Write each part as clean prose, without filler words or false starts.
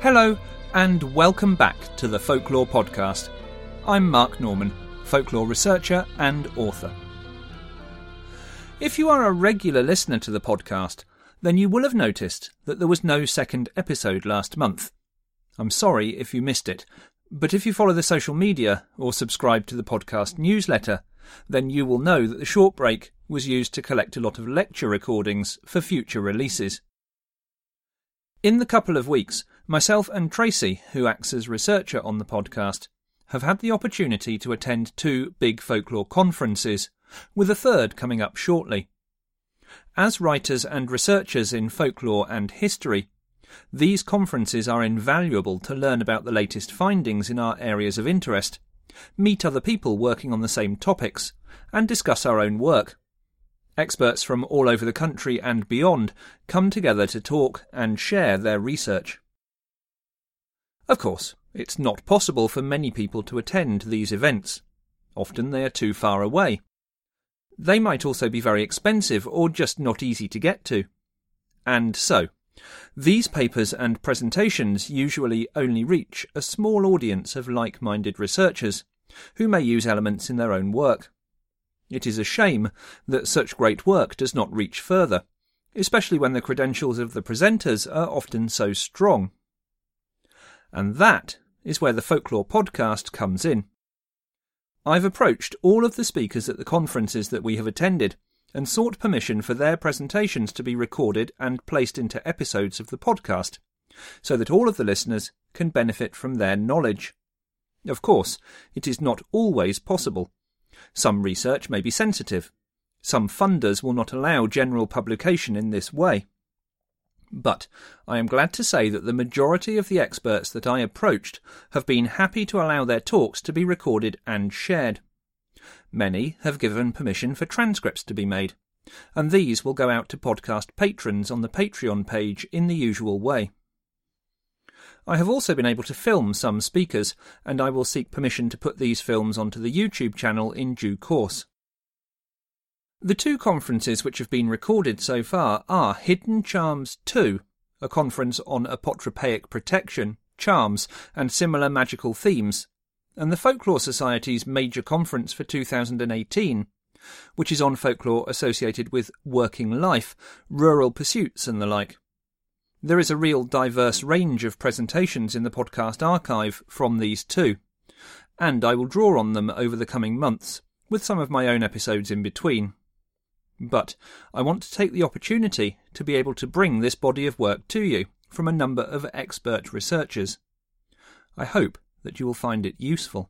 Hello, and welcome back to the Folklore Podcast. I'm Mark Norman, folklore researcher and author. If you are a regular listener to the podcast, then you will have noticed that there was no second episode last month. I'm sorry if you missed it, but if you follow the social media or subscribe to the podcast newsletter, then you will know that the short break was used to collect a lot of lecture recordings for future releases. In the couple of weeks, myself and Tracy, who acts as researcher on the podcast, have had the opportunity to attend 2 big folklore conferences, with a third coming up shortly. As writers and researchers in folklore and history, these conferences are invaluable to learn about the latest findings in our areas of interest, meet other people working on the same topics, and discuss our own work. Experts from all over the country and beyond come together to talk and share their research. Of course, it's not possible for many people to attend these events. Often they are too far away. They might also be very expensive or just not easy to get to. And so, these papers and presentations usually only reach a small audience of like-minded researchers, who may use elements in their own work. It is a shame that such great work does not reach further, especially when the credentials of the presenters are often so strong. And that is where the Folklore Podcast comes in. I've approached all of the speakers at the conferences that we have attended and sought permission for their presentations to be recorded and placed into episodes of the podcast, so that all of the listeners can benefit from their knowledge. Of course, it is not always possible. Some research may be sensitive. Some funders will not allow general publication in this way. But I am glad to say that the majority of the experts that I approached have been happy to allow their talks to be recorded and shared. Many have given permission for transcripts to be made, and these will go out to podcast patrons on the Patreon page in the usual way. I have also been able to film some speakers, and I will seek permission to put these films onto the YouTube channel in due course. The 2 conferences which have been recorded so far are Hidden Charms 2, a conference on apotropaic protection, charms, and similar magical themes, and the Folklore Society's major conference for 2018, which is on folklore associated with working life, rural pursuits and the like. There is a real diverse range of presentations in the podcast archive from these 2, and I will draw on them over the coming months, with some of my own episodes in between. But I want to take the opportunity to be able to bring this body of work to you from a number of expert researchers. I hope that you will find it useful.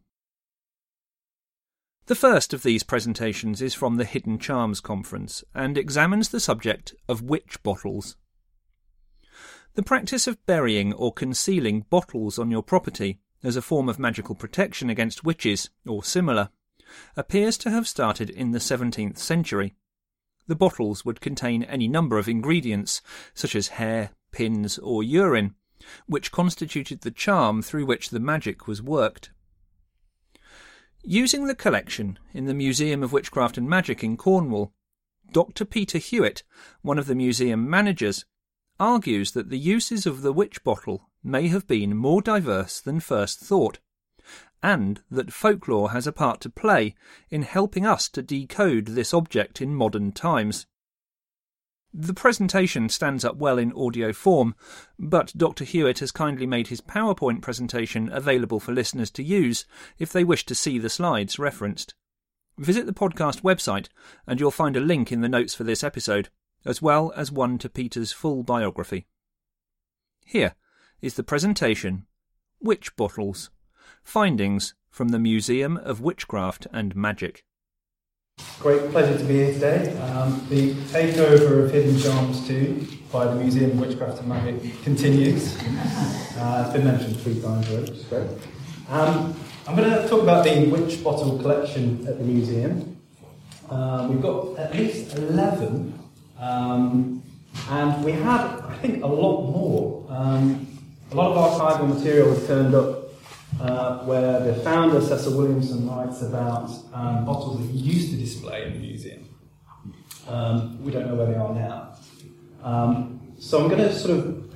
The first of these presentations is from the Hidden Charms Conference and examines the subject of witch bottles. The practice of burying or concealing bottles on your property as a form of magical protection against witches, or similar, appears to have started in the 17th century. The bottles would contain any number of ingredients, such as hair, pins, or urine, which constituted the charm through which the magic was worked. Using the collection in the Museum of Witchcraft and Magic in Cornwall, Dr. Peter Hewitt, one of the museum managers, argues that the uses of the witch bottle may have been more diverse than first thought, and that folklore has a part to play in helping us to decode this object in modern times. The presentation stands up well in audio form, but Dr. Hewitt has kindly made his PowerPoint presentation available for listeners to use if they wish to see the slides referenced. Visit the podcast website and you'll find a link in the notes for this episode, as well as one to Peter's full biography. Here is the presentation, Witch Bottles, Findings from the Museum of Witchcraft and Magic. Great pleasure to be here today. The takeover of Hidden Charms 2 by the Museum of Witchcraft and Magic continues. It's been mentioned 3 times already, which is great. I'm going to talk about the witch bottle collection at the museum. We've got at least 11, and we had, I think, a lot more. A lot of archival material has turned up where the founder, Cecil Williamson, writes about bottles that he used to display in the museum. We don't know where they are now. So I'm going to sort of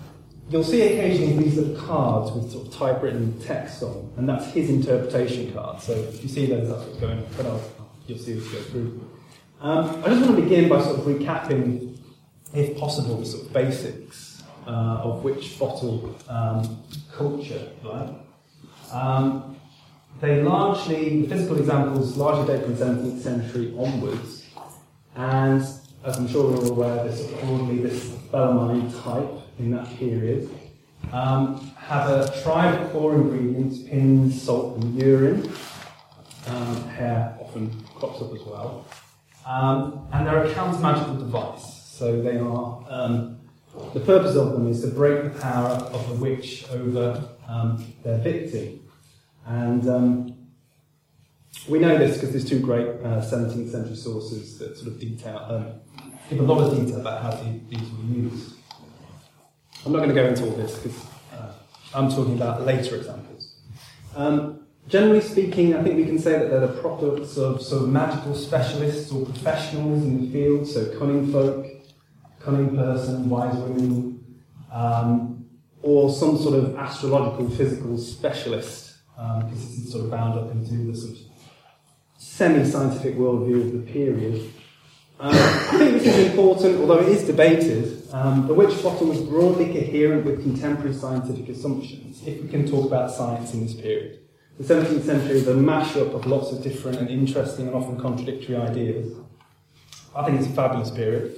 you'll see occasionally these little cards with sort of typewritten text on, and that's his interpretation card. So if you see those, that's what's going on. But you'll see as we go through. I just want to begin by sort of recapping, if possible, the sort of basics of witch bottle culture, right? The physical examples largely date from the 17th century onwards, and as I'm sure we're all aware, there's sort of broadly this Bellarmine type in that period, have a tribe of core ingredients: pins, salt, and urine. Hair often crops up as well. And they're a counter-magical device. So they are, the purpose of them is to break the power of the witch over their victim. And we know this because there's two great 17th century sources that sort of give a lot of detail about how these were used. I'm not going to go into all this because I'm talking about later examples. Generally speaking, I think we can say that they're the products of sort of magical specialists or professionals in the field, so cunning folk, cunning person, wise women, or some sort of astrological, physical specialist, because this is sort of bound up into the sort of semi-scientific worldview of the period. I think this is important, although it is debated. The witch bottle was broadly coherent with contemporary scientific assumptions, if we can talk about science in this period. The 17th century is a mashup of lots of different and interesting and often contradictory ideas. I think it's a fabulous period.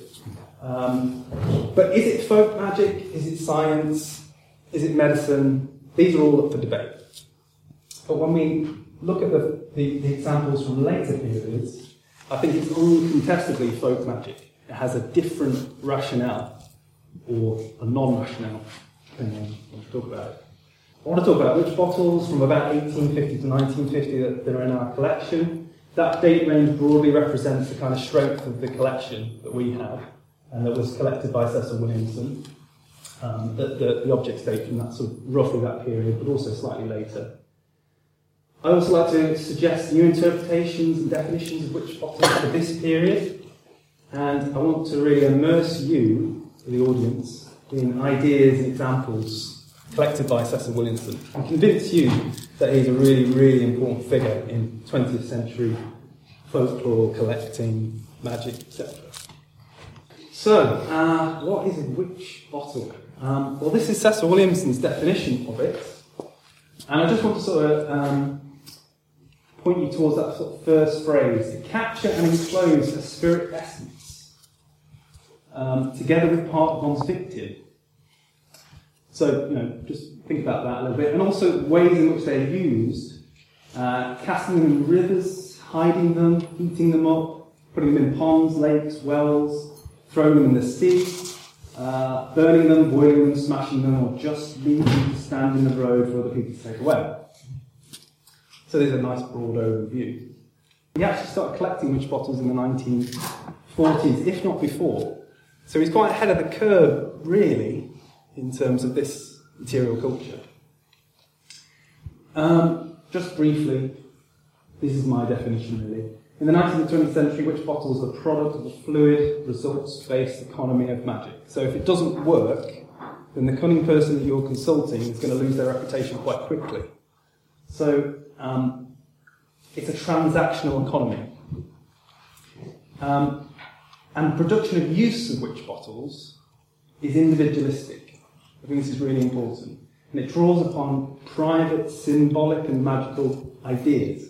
But is it folk magic? Is it science? Is it medicine? These are all up for debate. But when we look at the examples from later periods, I think it's uncontestably folk magic. It has a different rationale, or a non-rationale, depending on what you talk about it. I want to talk about witch bottles from about 1850 to 1950 that are in our collection. That date range broadly represents the kind of strength of the collection that we have, and that was collected by Cecil Williamson. The objects date from that sort of roughly that period, but also slightly later. I also like to suggest new interpretations and definitions of witch bottles for this period, and I want to really immerse you, the audience, in ideas and examples collected by Cecil Williamson, and convince you that he's a really, really important figure in 20th century folklore, collecting, magic, etc. So, what is a witch bottle? Well, this is Cecil Williamson's definition of it, and I just want to sort of point you towards that sort of first phrase: to capture and enclose a spirit essence, together with part of one's victim. So, just think about that a little bit. And also ways in which they're used. Casting them in rivers, hiding them, heating them up, putting them in ponds, lakes, wells, throwing them in the sea, burning them, boiling them, smashing them, or just leaving them to stand in the road for other people to take away. So there's a nice broad overview. He actually started collecting witch bottles in the 1940s, if not before. So he's quite ahead of the curve, really, in terms of this material culture. Just briefly, this is my definition really. In the 19th and 20th century, witch bottles are the product of a fluid, results-based economy of magic. So if it doesn't work, then the cunning person that you're consulting is going to lose their reputation quite quickly. So it's a transactional economy. And production of use of witch bottles is individualistic. I think this is really important. And it draws upon private, symbolic and magical ideas.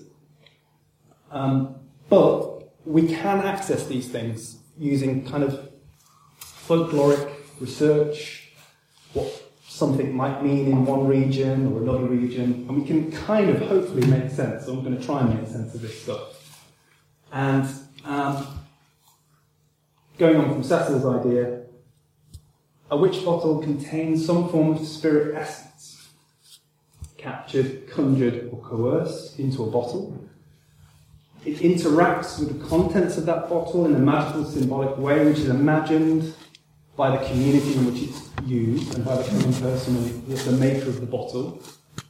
But we can access these things using kind of folkloric research, what something might mean in one region or another region, and we can kind of hopefully make sense. So I'm going to try and make sense of this stuff. And going on from Cecil's idea, a witch bottle contains some form of spirit essence, captured, conjured, or coerced into a bottle. It interacts with the contents of that bottle in a magical, symbolic way, which is imagined by the community in which it's used and by the common person, the maker of the bottle.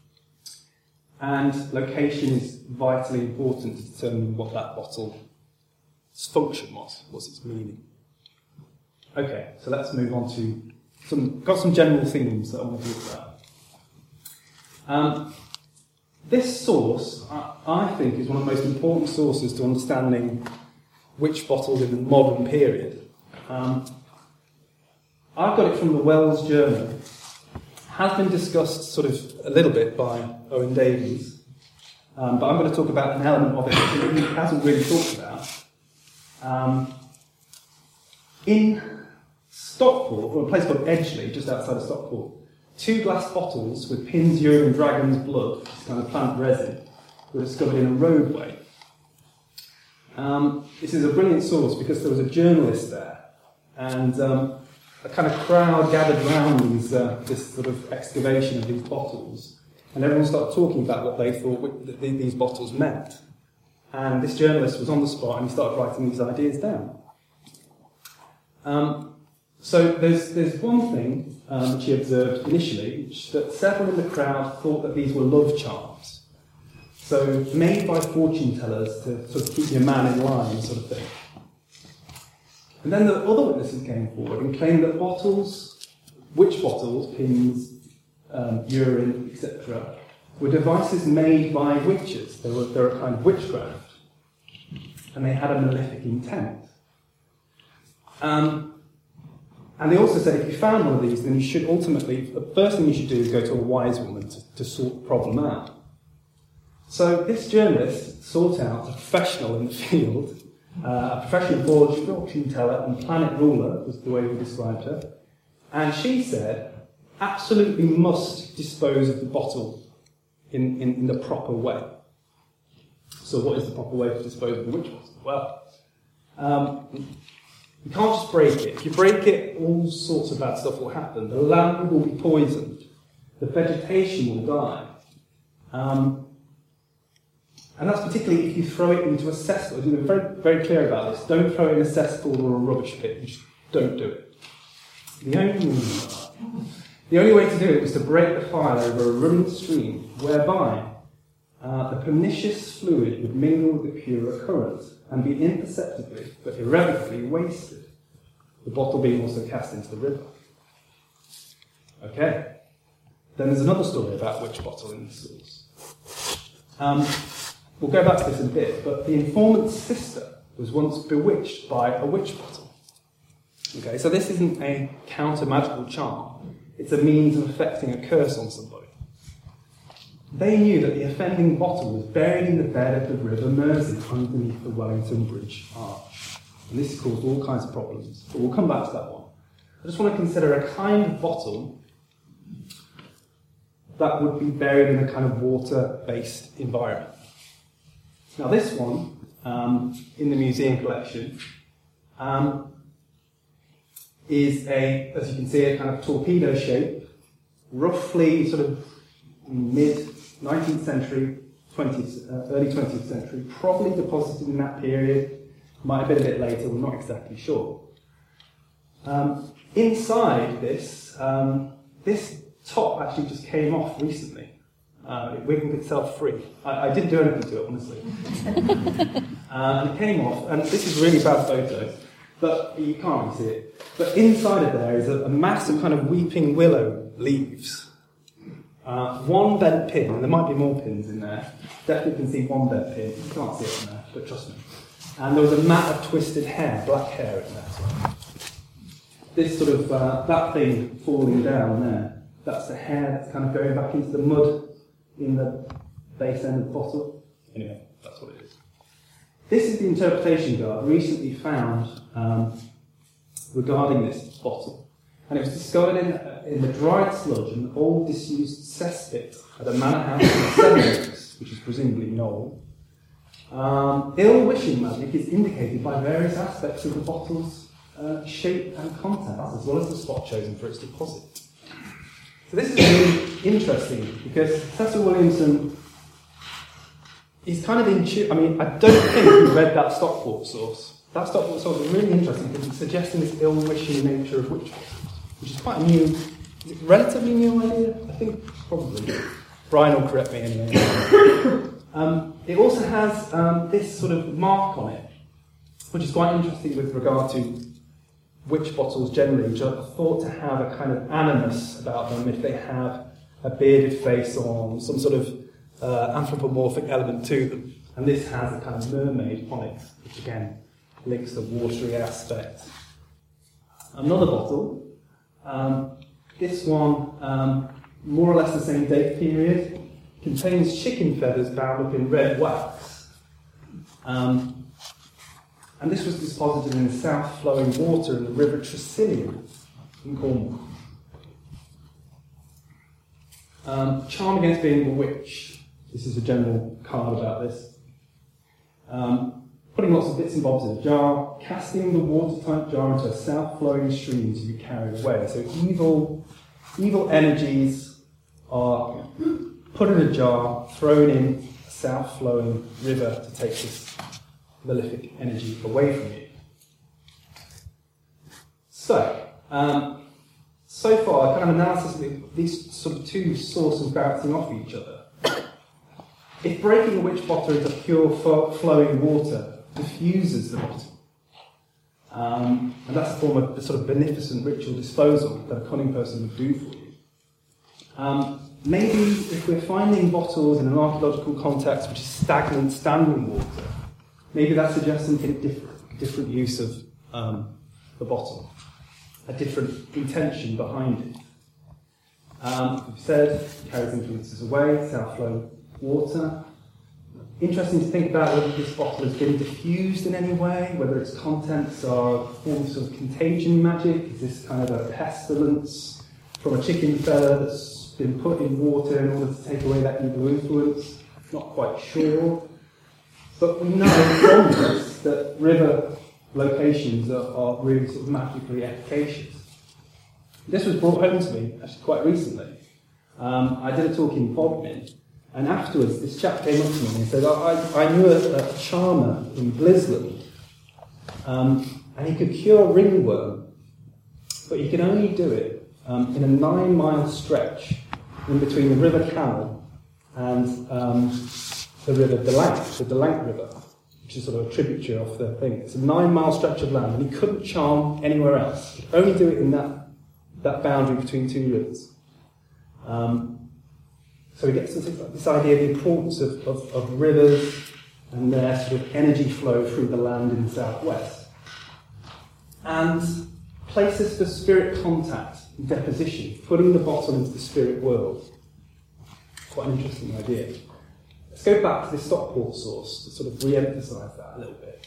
And location is vitally important to determine what that bottle's function was, what's its meaning. Okay, so let's move on to got some general themes that I want to talk about. This source, I think, is one of the most important sources to understanding witch bottles in the modern period. I've got it from the Wells Journal. Has been discussed sort of a little bit by Owen Davies, but I'm going to talk about an element of it that he hasn't really talked about. In Stockport, or a place called Edgeley, just outside of Stockport, 2 glass bottles with Pin's urine and dragon's blood, this kind of plant resin, were discovered in a roadway. This is a brilliant source because there was a journalist there, and a kind of crowd gathered around this sort of excavation of these bottles, and everyone started talking about what they thought these bottles meant. And this journalist was on the spot, and he started writing these ideas down. So there's one thing which he observed initially, that several in the crowd thought that these were love charms. So made by fortune tellers to sort of keep your man in line, sort of thing. And then the other witnesses came forward and claimed that witch bottles, Pins, urine, etc., were devices made by witches. They were a kind of witchcraft, and they had a malefic intent. And they also said if you found one of these, then you should ultimately, the first thing you should do is go to a wise woman to sort the problem out. So this journalist sought out a professional in the field, a professional fortune teller and planet ruler, was the way we described her, and she said, absolutely must dispose of the bottle in the proper way. So what is the proper way to dispose of the witch bottle? Well, you can't just break it. If you break it, all sorts of bad stuff will happen. The land will be poisoned. The vegetation will die. And that's particularly if you throw it into a cesspool. We're very, very clear about this. Don't throw it in a cesspool or a rubbish pit. You just don't do it. The only way to do it was to break the fire over a running stream, whereby the pernicious fluid would mingle with the purer current and be imperceptibly but irrevocably wasted, the bottle being also cast into the river. Okay. Then there's another story about witch bottle in the source. We'll go back to this in a bit, but the informant's sister was once bewitched by a witch bottle. Okay, so this isn't a counter-magical charm. It's a means of effecting a curse on somebody. They knew that the offending bottle was buried in the bed of the River Mersey underneath the Wellington Bridge Arch. And this caused all kinds of problems, but we'll come back to that one. I just want to consider a kind of bottle that would be buried in a kind of water-based environment. Now this one, in the museum collection, is as you can see, a kind of torpedo shape, roughly sort of mid-19th century, early 20th century, probably deposited in that period, might have been a bit later, we're not exactly sure. Inside this, this top actually just came off recently. It wiggled itself free. I didn't do anything to it, honestly. And it came off, and this is a really bad photo, but you can't really see it. But inside of there is a mass of kind of weeping willow leaves. One bent pin, and there might be more pins in there. Definitely can see one bent pin. You can't see it in there, but trust me. And there was a mat of twisted hair, black hair in there as well. This sort of, that thing falling down there, that's the hair that's kind of going back into the mud in the base end of the bottle. Anyway, that's what it is. This is the interpretation guard recently found regarding this bottle. And it was discovered in the dried sludge of an old disused cesspit at a manor house in Sevenoaks, which is presumably Knoll. Ill wishing magic is indicated by various aspects of the bottle's shape and contents, as well as the spot chosen for its deposit. So this is really interesting because Cecil Williamson, he's kind of I mean, I don't think he read that Stockport source. That Stockport source is really interesting because it's suggesting this ill-wishing nature of witch bottles, which is quite a new, relatively new idea, I think, probably. Brian will correct me anyway. It also has this sort of mark on it, which is quite interesting with regard to witch bottles generally, which are thought to have a kind of animus about them if they have a bearded face on, some sort of anthropomorphic element to them. And this has a kind of mermaid on it, which again links the watery aspect. Another bottle, this one, more or less the same date period, contains chicken feathers bound up in red wax. And this was deposited in the south-flowing water in the River Tresillian in Cornwall. Charm against being bewitched. This is a general card about this. Putting lots of bits and bobs in a jar, casting the watertight jar into a south-flowing stream to be carried away. So evil energies are put in a jar, thrown in a south-flowing river to take this malefic energy away from you. So, so far, kind of analysis of these sort of two sources bouncing off each other. If breaking a witch bottle into pure flowing water diffuses the bottle, and that's a form of the sort of beneficent ritual disposal that a cunning person would do for you. Maybe if we're finding bottles in an archaeological context which is stagnant, standing water, maybe that suggests something different use of the bottle, a different intention behind it. We've said, carries influences away, south-flowing water. Interesting to think about whether this bottle has been diffused in any way, whether its contents are forms of contagion magic. Is this kind of a pestilence from a chicken feather that's been put in water in order to take away that evil influence? Not quite sure. But we know from this that river locations are really sort of magically efficacious. This was brought home to me actually quite recently. I did a talk in Bodmin, and afterwards this chap came up to me and said, I knew a charmer in Blisland, and he could cure ringworm, but he could only do it in a 9-mile stretch in between the River Camel and the River Delank, the Delank River, which is sort of a tributary of the thing. It's a 9-mile stretch of land, and he couldn't charm anywhere else. He could only do it in that boundary between two rivers. So we get this idea of the importance of rivers and their sort of energy flow through the land in the southwest. And places for spirit contact and deposition, putting the bottle into the spirit world. Quite an interesting idea. Let's go back to the Stockport source to sort of re-emphasise that a little bit.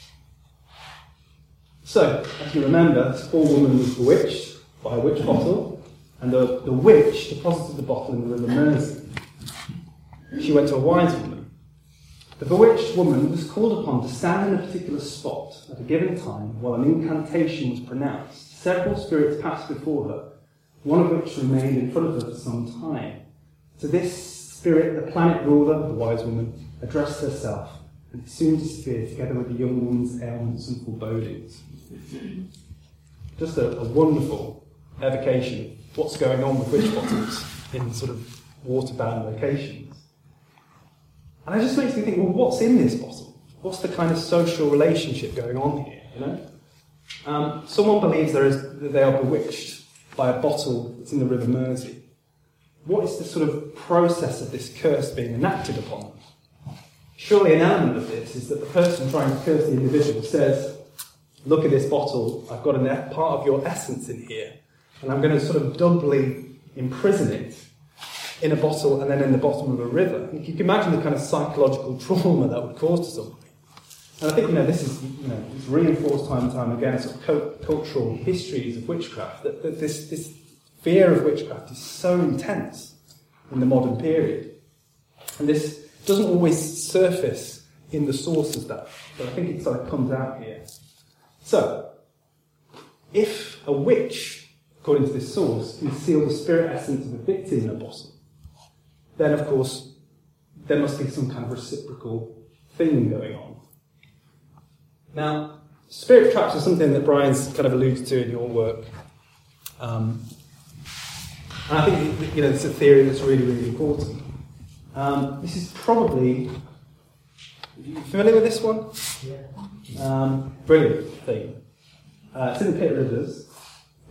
So, as you remember, this poor woman was bewitched by a witch bottle, and the witch deposited the bottle in the River Mersey. She went to a wise woman. The bewitched woman was called upon to stand in a particular spot at a given time while an incantation was pronounced. Several spirits passed before her, one of which remained in front of her for some time. To this spirit, the planet ruler, the wise woman, addressed herself, and it soon disappeared together with the young woman's ailments and forebodings. Just a wonderful evocation of what's going on with witch bottles in sort of water-bound locations. And it just makes me think, well, what's in this bottle? What's the kind of social relationship going on here, you know? Someone believes that they are bewitched by a bottle that's in the River Mersey. What is the sort of process of this curse being enacted upon them? Surely an element of this is that the person trying to curse the individual says, look at this bottle, I've got a part of your essence in here, and I'm going to sort of doubly imprison it in a bottle and then in the bottom of a river. You can imagine the kind of psychological trauma that would cause to somebody. And I think, this is, it's reinforced time and time again, sort of cultural histories of witchcraft, that this fear of witchcraft is so intense in the modern period. And this doesn't always surface in the sources but I think it sort of comes out here. So, if a witch, according to this source, can seal the spirit essence of a victim in a bottle, then of course there must be some kind of reciprocal thing going on. Now, spirit traps are something that Brian's kind of alluded to in your work. And I think, it's a theory that's really, really important. This is probably... Are you familiar with this one? Yeah. Brilliant theme. It's in the Pit Rivers.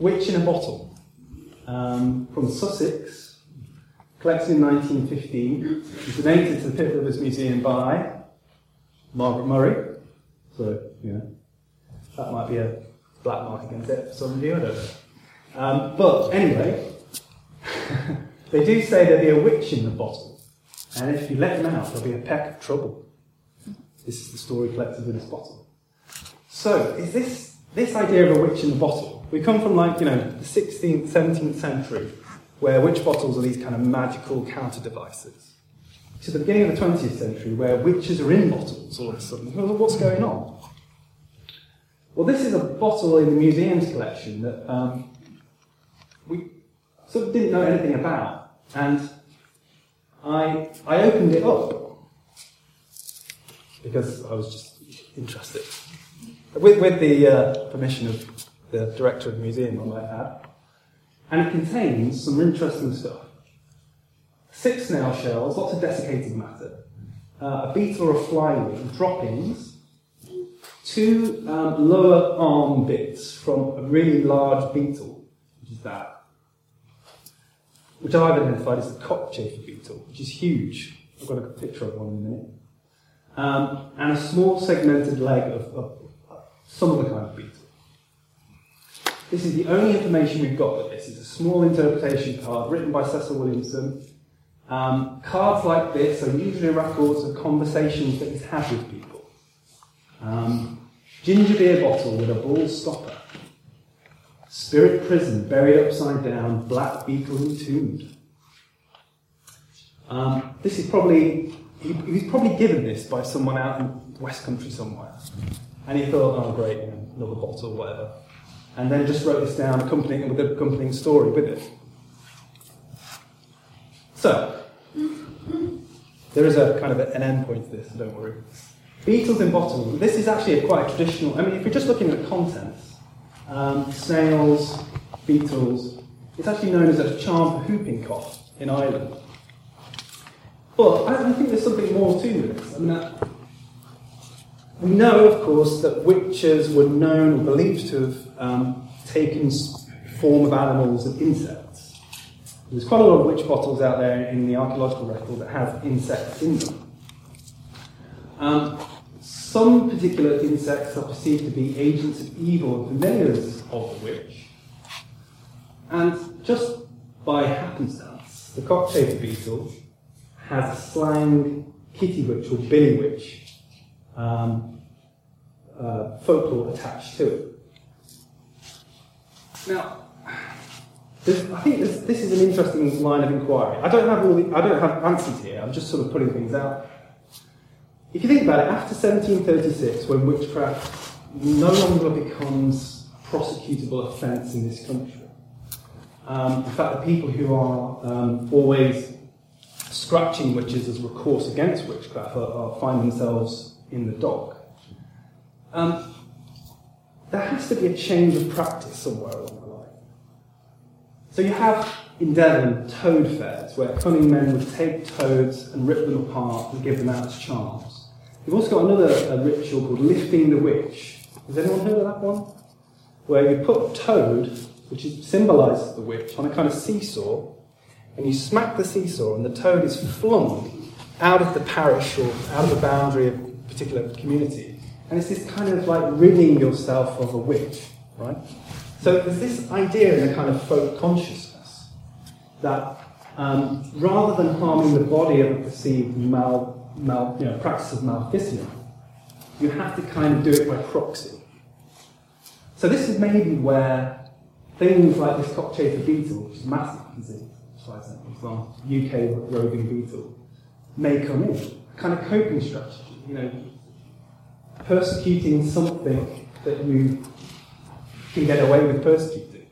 Witch in a Bottle, from Sussex, collected in 1915. It was donated to the Pitt Rivers Museum by Margaret Murray. So, that might be a black mark against it for some of you, I don't know. But anyway, they do say there'll be a witch in the bottle, and if you let them out, there'll be a peck of trouble. This is the story collected in this bottle. So, is this idea of a witch in the bottle? We come from the 16th, 17th century, where witch bottles are these kind of magical counter devices, to the beginning of the 20th century, where witches are in bottles all of a sudden. What's going on? Well, this is a bottle in the museum's collection that we sort of didn't know anything about, and I opened it up because I was just interested. With the permission of the director of the museum, I might add. And it contains some interesting stuff. 6 snail shells, lots of desiccated matter, a beetle or a flywing, droppings, 2 lower arm bits from a really large beetle, which is that, which I've identified as the cockchafer beetle, which is huge. I've got a picture of one in a minute. And a small segmented leg of some other kind of beetle. This is the only information we've got with this. It's a small interpretation card written by Cecil Williamson. Cards like this are usually records of conversations that he's had with people. Ginger beer bottle with a ball stopper. Spirit prison buried upside down, black beetle entombed. This is probably, he was probably given this by someone out in the West Country somewhere. And he thought, oh great, another bottle, whatever. And then just wrote this down, with the accompanying story with it. So, there is a kind of an end point to this, so don't worry. Beetles in bottles. This is actually quite a traditional, if you're just looking at the contents, snails, beetles, it's actually known as a charm for whooping cough in Ireland. But I think there's something more to this. We know, of course, that witches were known or believed to have taken form of animals and insects. There's quite a lot of witch bottles out there in the archaeological record that have insects in them. Some particular insects are perceived to be agents of evil and familiars of the witch. And just by happenstance, the cockchafer beetle has a slang kitty witch or billy witch folklore attached to it. Now, I think this is an interesting line of inquiry. I don't have answers here. I'm just sort of putting things out. If you think about it, after 1736, when witchcraft no longer becomes a prosecutable offence in this country, in fact, the people who are always scratching witches as recourse against witchcraft find themselves in the dock. There has to be a change of practice somewhere along the line. So you have in Devon toad fairs, where cunning men would take toads and rip them apart and give them out as charms. You've also got another ritual called lifting the witch. Has anyone heard of that one? Where you put a toad, which symbolises the witch, on a kind of seesaw, and you smack the seesaw and the toad is flung out of the parish or out of the boundary of a particular community. And it's this kind of like ridding yourself of a witch, right? So there's this idea in a kind of folk consciousness that rather than harming the body of a perceived practice of maleficence, you have to kind of do it by proxy. So this is maybe where things like this cockchafer beetle, which is massive, you can see, it's a UK roving beetle, may come in. A kind of coping strategy, persecuting something that you can get away with persecuting.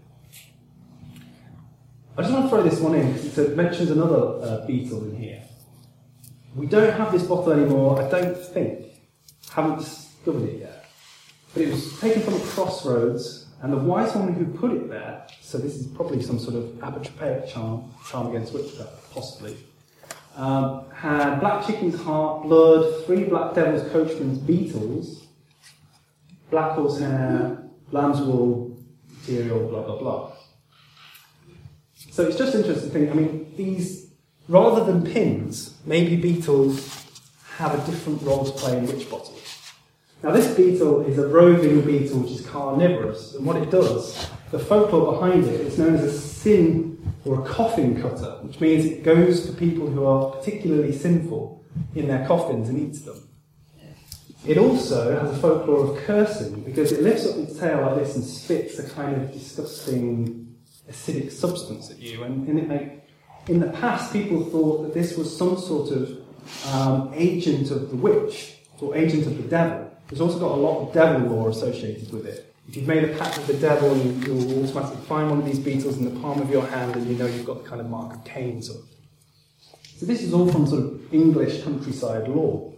I just want to throw this one in because it mentions another beetle in here. We don't have this bottle anymore, I don't think. Haven't discovered it yet. But it was taken from a crossroads, and the wise woman who put it there, so this is probably some sort of apotropaic charm against witchcraft, possibly, had black chicken's heart, blood, 3 black devil's coachman's beetles, black horse hair, lamb's wool, material, blah, blah, blah. So it's just interesting to think, I mean, these, rather than pins, maybe beetles have a different role to play in witch bottles. Now this beetle is a roving beetle which is carnivorous, and what it does, the folklore behind it, is known as a sin or a coffin cutter, which means it goes for people who are particularly sinful in their coffins and eats them. It also has a folklore of cursing, because it lifts up its tail like this and spits a kind of disgusting acidic substance at you. And in the past, people thought that this was some sort of agent of the witch, or agent of the devil. There's also got a lot of devil lore associated with it. If you've made a pact with the devil, you'll automatically find one of these beetles in the palm of your hand, and you know you've got the kind of mark of Cain. So this is all from sort of English countryside lore.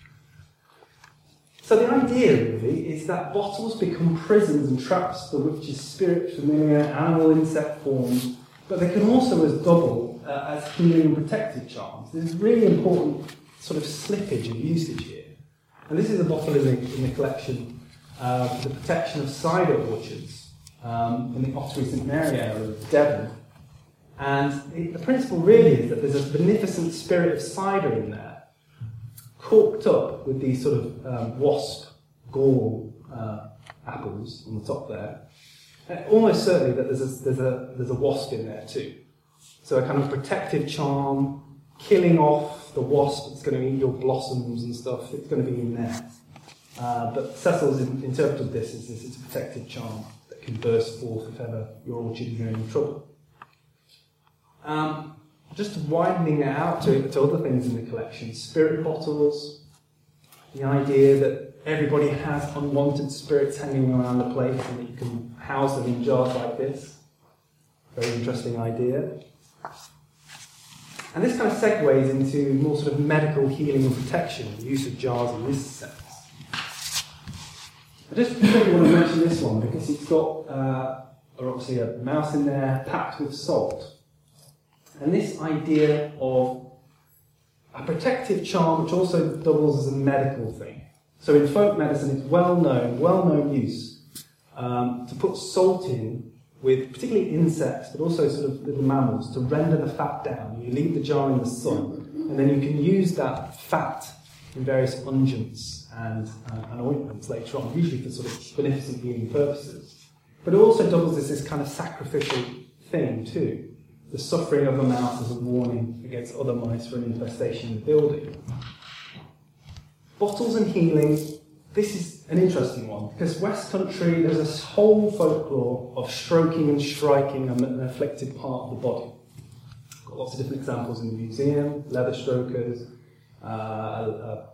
So the idea really is that bottles become prisons and traps for witches' spirit, familiar, animal, insect forms, but they can also double as healing and protective charms. There's really important sort of slippage of usage here. And this is a bottle in the collection for the protection of cider orchards in the Ottery St Mary area of Devon. And the principle really is that there's a beneficent spirit of cider in there, corked up with these sort of wasp gall apples on the top there. And almost certainly that there's a wasp in there too. So a kind of protective charm, killing off the wasp that's going to eat your blossoms and stuff, it's going to be in there. But Cecil's interpreted this as it's a protective charm that can burst forth if ever your orchard is in trouble. Just widening it out to other things in the collection, spirit bottles, the idea that everybody has unwanted spirits hanging around the place and that you can house them in jars like this. Very interesting idea. And this kind of segues into more sort of medical healing and protection, the use of jars in this sense. I just really want to mention this one because it's got obviously a mouse in there packed with salt. And this idea of a protective charm which also doubles as a medical thing. So in folk medicine it's well-known use to put salt in with particularly insects, but also sort of little mammals, to render the fat down. You leave the jar in the sun, and then you can use that fat in various unguents and ointments later on, usually for sort of beneficent healing purposes. But it also doubles as this kind of sacrificial thing too. The suffering of a mouse as a warning against other mice for an infestation in the building. Bottles and healing. This is an interesting one, because West Country, there's this whole folklore of stroking and striking an afflicted part of the body. Got lots of different examples in the museum, leather strokers, a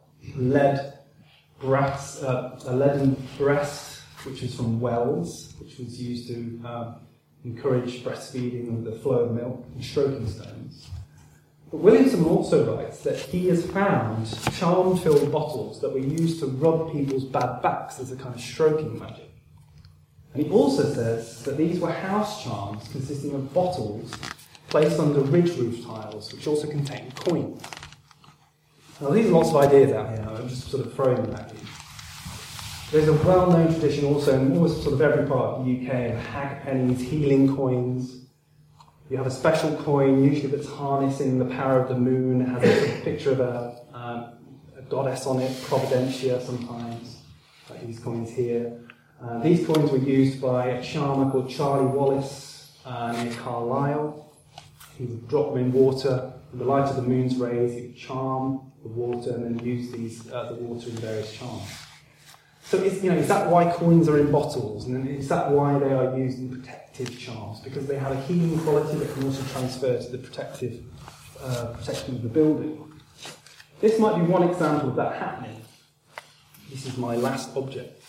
leaden breast, which is from Wells, which was used to encourage breastfeeding with the flow of milk, and stroking stones. But Williamson also writes that he has found charm-filled bottles that were used to rub people's bad backs as a kind of stroking magic. And he also says that these were house charms consisting of bottles placed under ridge roof tiles, which also contained coins. Now, these are lots of ideas out here. I'm just sort of throwing them at you. There's a well-known tradition also in almost sort of every part of the UK of hag pennies, healing coins. You have a special coin, usually that's harnessing the power of the moon. It has a sort of picture of a goddess on it, Providentia sometimes, like these coins here. These coins were used by a charmer called Charlie Wallace near Carlisle. He would drop them in water, in the light of the moon's rays, he would charm the water and then use the water in various charms. So is that why coins are in bottles? And is that why they are used in protective charms? Because they have a healing quality that can also transfer to the protection of the building. This might be one example of that happening. This is my last object.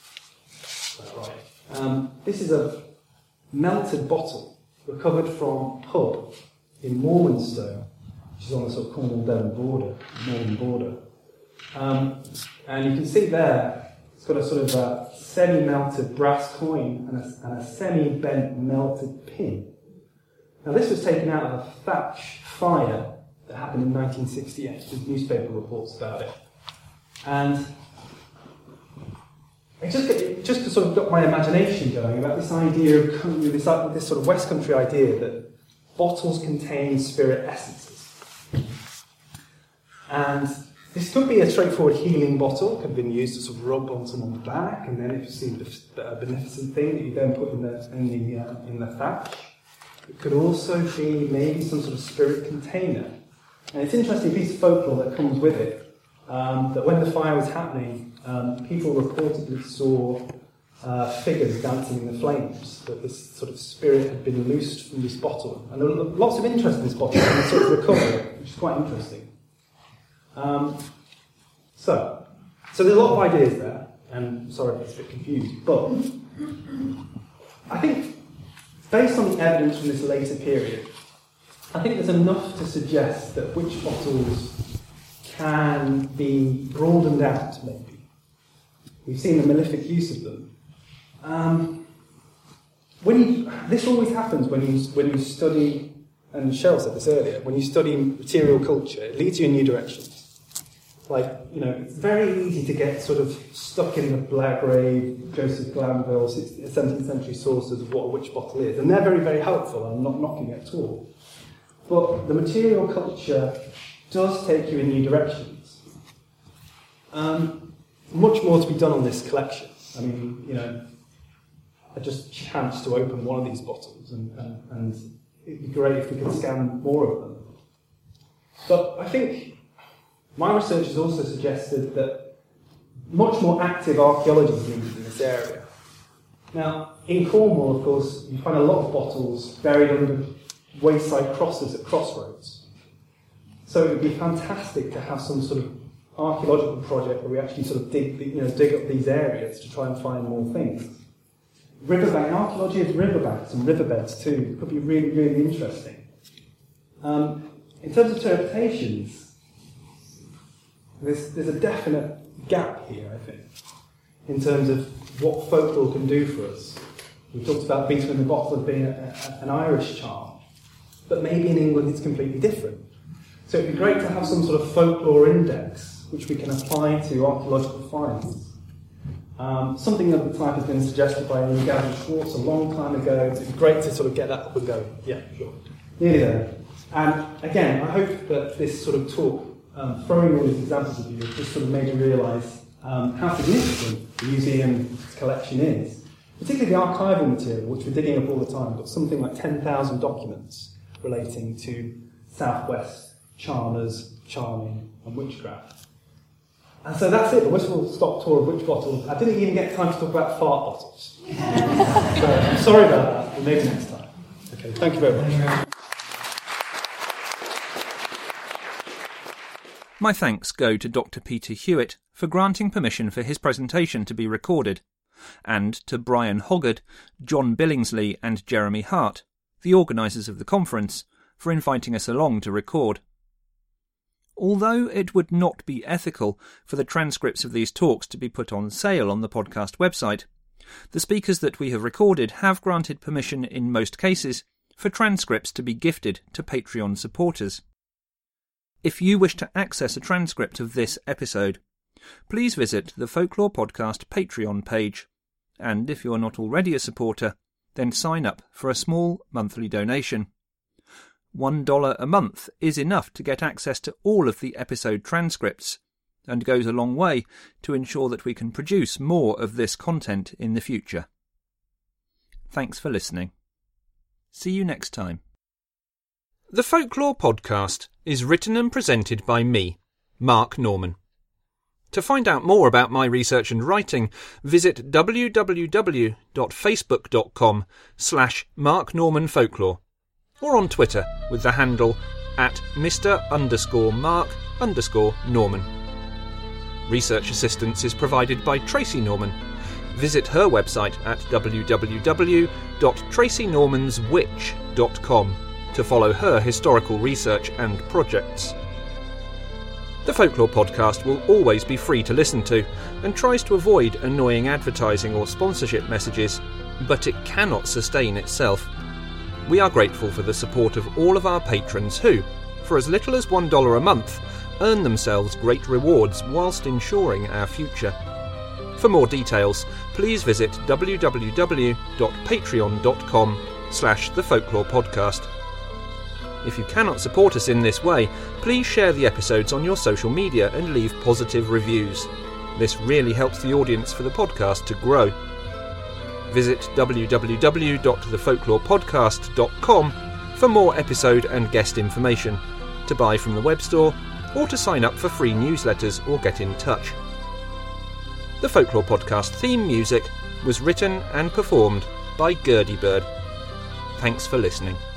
Right. This is a melted bottle recovered from a pub in Morwenstow, which is on the sort of Cornwall-Devon border, northern border. And you can see there, it's got a sort of a semi-melted brass coin and a semi-bent melted pin. Now this was taken out of a thatch fire that happened in 1968. There's newspaper reports about it. And it just sort of got my imagination going about this idea of this sort of West Country idea that bottles contain spirit essences. And this could be a straightforward healing bottle. It could have been used to sort of rub on someone's back, and then if you see the beneficent thing that you then put in the thatch. It could also be maybe some sort of spirit container. And it's an interesting piece of folklore that comes with it, that when the fire was happening, people reportedly saw figures dancing in the flames, that this sort of spirit had been loosed from this bottle. And there was lots of interest in this bottle, and sort of recovery, which is quite interesting. So there's a lot of ideas there, and sorry if it's a bit confused, but I think based on the evidence from this later period, I think there's enough to suggest that witch bottles can be broadened out, maybe. We've seen the malefic use of them. This always happens when you study, and Cheryl said this earlier, when you study material culture, it leads you in new directions. It's very easy to get sort of stuck in the Blagrave, Joseph Glanville, 17th century sources of what a witch bottle is. And they're very, very helpful. I'm not knocking it at all. But the material culture does take you in new directions. Much more to be done on this collection. I mean, I just chanced to open one of these bottles, and it'd be great if we could scan more of them. But I think my research has also suggested that much more active archaeology is needed in this area. Now, in Cornwall, of course, you find a lot of bottles buried under wayside crosses at crossroads. So it would be fantastic to have some sort of archaeological project where we actually sort of dig up these areas to try and find more things. Riverbank archaeology of riverbanks and riverbeds too could be really, really interesting. In terms of interpretations, there's a definite gap here, I think, in terms of what folklore can do for us. We talked about beating in the bottle as being an Irish charm, but maybe in England it's completely different. So it'd be great to have some sort of folklore index which we can apply to archaeological finds. Something of the type has been suggested by Ian Gavin Schwartz a long time ago. It'd be great to sort of get that up and going. Yeah, sure. Nearly there. And again, I hope that this sort of talk, throwing all these examples at you, just sort of made you realise how significant the museum's collection is. Particularly the archival material, which we're digging up all the time. We've got something like 10,000 documents relating to Southwest, charmers, charming, and witchcraft. And so that's it, the whistle-stop tour of witch bottles. I didn't even get time to talk about fart bottles. So I'm sorry about that, but maybe next time. Okay, thank you very much. My thanks go to Dr. Peter Hewitt for granting permission for his presentation to be recorded, and to Brian Hoggard, John Billingsley and Jeremy Hart, the organisers of the conference, for inviting us along to record. Although it would not be ethical for the transcripts of these talks to be put on sale on the podcast website, the speakers that we have recorded have granted permission in most cases for transcripts to be gifted to Patreon supporters. If you wish to access a transcript of this episode, please visit the Folklore Podcast Patreon page, and if you are not already a supporter, then sign up for a small monthly donation. $1 a month is enough to get access to all of the episode transcripts, and goes a long way to ensure that we can produce more of this content in the future. Thanks for listening. See you next time. The Folklore Podcast is written and presented by me, Mark Norman. To find out more about my research and writing, visit www.facebook.com/MarkNormanFolklore, or on Twitter with the handle @Mr_Mark_Norman. Research assistance is provided by Tracy Norman. Visit her website at www.tracynormanswitch.com to follow her historical research and projects. The Folklore Podcast will always be free to listen to and tries to avoid annoying advertising or sponsorship messages, but it cannot sustain itself. We are grateful for the support of all of our patrons who, for as little as $1 a month, earn themselves great rewards whilst ensuring our future. For more details, please visit www.patreon.com/thefolklorepodcast. If you cannot support us in this way, please share the episodes on your social media and leave positive reviews. This really helps the audience for the podcast to grow. Visit www.thefolklorepodcast.com for more episode and guest information, to buy from the web store, or to sign up for free newsletters or get in touch. The Folklore Podcast theme music was written and performed by Gurdy Bird. Thanks for listening.